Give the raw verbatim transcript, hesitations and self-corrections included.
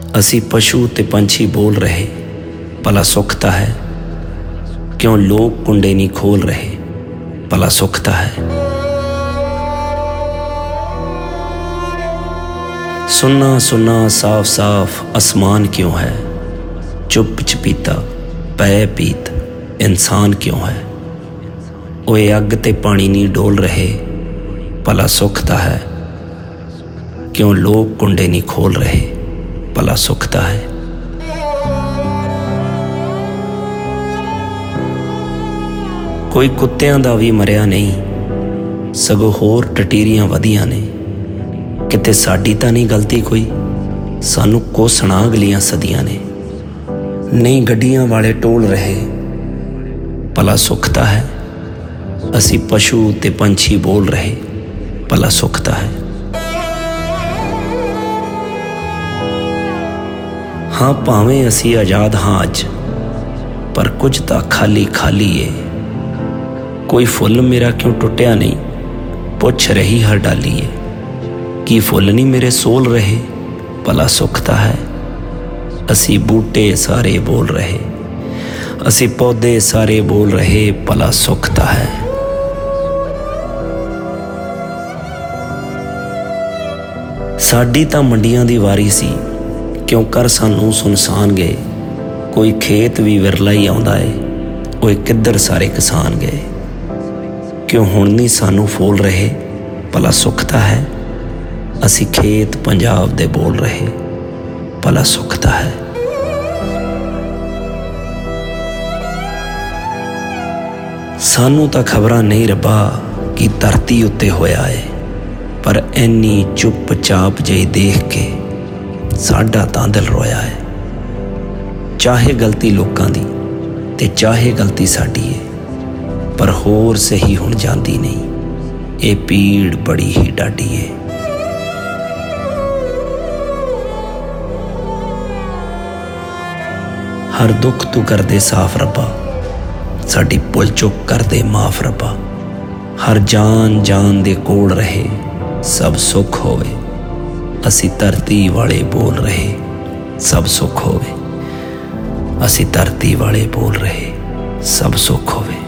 ਅਸੀਂ ਪਸ਼ੂ ਤੇ ਪੰਛੀ ਬੋਲ ਰਹੇ, ਭਲਾ ਸੁੱਖ ਤਾਂ ਹੈ। ਕਿਉਂ ਲੋਕ ਕੁੰਡੇ ਨਹੀਂ ਖੋਲ ਰਹੇ, ਭਲਾ ਸੁੱਖ ਤਾਂ ਹੈ। ਸੁੰਨਾ ਸੁੰਨਾ ਸਾਫ ਸਾਫ ਅਸਮਾਨ ਕਿਉਂ ਹੈ, ਚੁੱਪ ਚਪੀਤਾ ਪੈ ਪੀਤ ਇਨਸਾਨ ਕਿਉਂ ਹੈ। ਓਏ ਅੱਗ ਤੇ ਪਾਣੀ ਨਹੀਂ ਡੋਲ ਰਹੇ, ਭਲਾ ਸੁੱਖ ਤਾਂ ਹੈ। ਕਿਉਂ ਲੋਕ ਕੁੰਡੇ ਨਹੀਂ ਖੋਲ ਰਹੇ, ਭਲਾ ਸੁੱਖ ਤਾਂ ਹੈ। ਕੋਈ ਕੁੱਤਿਆਂ ਦਾ ਵੀ ਮਰਿਆ ਨਹੀਂ, ਸਗੋਂ ਹੋਰ ਟਟੀਰੀਆਂ ਵਧੀਆਂ ਨੇ। ਕਿਤੇ ਸਾਡੀ ਤਾਂ ਨਹੀਂ ਗਲਤੀ ਕੋਈ, ਸਾਨੂੰ ਕੋਸਣਾ ਅਗਲੀਆਂ ਸਦੀਆਂ ਨੇ। ਨਹੀਂ ਗੱਡੀਆਂ ਵਾਲੇ ਟੋਲ ਰਹੇ, ਭਲਾ ਸੁੱਖ ਤਾਂ ਹੈ। ਅਸੀਂ ਪਸ਼ੂ ਤੇ ਪੰਛੀ ਬੋਲ ਰਹੇ, ਭਲਾ ਸੁੱਖ ਤਾਂ ਹੈ। ਹਾਂ ਭਾਵੇਂ ਅਸੀਂ ਆਜ਼ਾਦ ਹਾਂ ਅੱਜ, ਪਰ ਕੁਝ ਤਾਂ ਖਾਲੀ ਖਾਲੀ ਏ। ਕੋਈ ਫੁੱਲ ਮੇਰਾ ਕਿਉਂ ਟੁੱਟਿਆ ਨਹੀਂ, ਪੁੱਛ ਰਹੀ ਹਰ ਡਾਲੀ ਏ। ਕੀ ਫੁੱਲ ਨਹੀਂ ਮੇਰੇ ਸੋਲ ਰਹੇ, ਭਲਾ ਸੁੱਖ ਤਾਂ ਹੈ। ਅਸੀਂ ਬੂਟੇ ਸਾਰੇ ਬੋਲ ਰਹੇ, ਅਸੀਂ ਪੌਦੇ ਸਾਰੇ ਬੋਲ ਰਹੇ, ਭਲਾ ਸੁੱਖ ਤਾਂ ਹੈ। ਸਾਡੀ ਤਾਂ ਮੰਡੀਆਂ ਦੀ ਵਾਰੀ ਸੀ, ਕਿਉਂ ਕਰ ਸਾਨੂੰ ਸੁਨਸਾਨ ਗਏ। ਕੋਈ ਖੇਤ ਵੀ ਵਿਰਲਾ ਹੀ ਆਉਂਦਾ ਏ, ਓਏ ਕਿੱਧਰ ਸਾਰੇ ਕਿਸਾਨ ਗਏ। ਕਿਉਂ ਹੁਣ ਨਹੀਂ ਸਾਨੂੰ ਫੋਲ ਰਹੇ, ਭਲਾ ਸੁੱਖ ਤਾਂ ਹੈ। ਅਸੀਂ ਖੇਤ ਪੰਜਾਬ ਦੇ ਬੋਲ ਰਹੇ, ਭਲਾ ਸੁੱਖ ਤਾਂ ਹੈ। ਸਾਨੂੰ ਤਾਂ ਖਬਰਾਂ ਨਹੀਂ ਰੱਬਾ ਕਿ ਧਰਤੀ ਉੱਤੇ ਹੋਇਆ ਏ, ਪਰ ਇੰਨੀ ਚੁੱਪ ਚਾਪ ਜਿਹੀ ਦੇਖ ਕੇ ਸਾਡਾ ਤਾਂ ਦਿਲ ਰੋਇਆ ਹੈ। ਚਾਹੇ ਗਲਤੀ ਲੋਕਾਂ ਦੀ ਤੇ ਚਾਹੇ ਗਲਤੀ ਸਾਡੀ ਏ, ਪਰ ਹੋਰ ਸਹੀ ਹੁਣ ਜਾਂਦੀ ਨਹੀਂ। ਇਹ ਪੀੜ ਬੜੀ ਹੀ ਡਾਢੀ ਏ। ਹਰ ਦੁੱਖ ਤੂੰ ਕਰਦੇ ਸਾਫ਼ ਰੱਬਾ, ਸਾਡੀ ਭੁੱਲ ਚੁੱਕ ਕਰਦੇ ਮਾਫ਼ ਰੱਬਾ। ਹਰ ਜਾਨ ਜਾਨ ਦੇ ਕੋਲ ਰਹੇ, ਸਭ ਸੁੱਖ ਹੋਵੇ। ਅਸੀਂ ਧਰਤੀ ਵਾਲੇ ਬੋਲ ਰਹੇ, ਸਭ ਸੁੱਖ ਹੋਵੇ। ਅਸੀਂ ਧਰਤੀ ਵਾਲੇ ਬੋਲ ਰਹੇ, ਸਭ ਸੁੱਖ ਹੋਵੇ।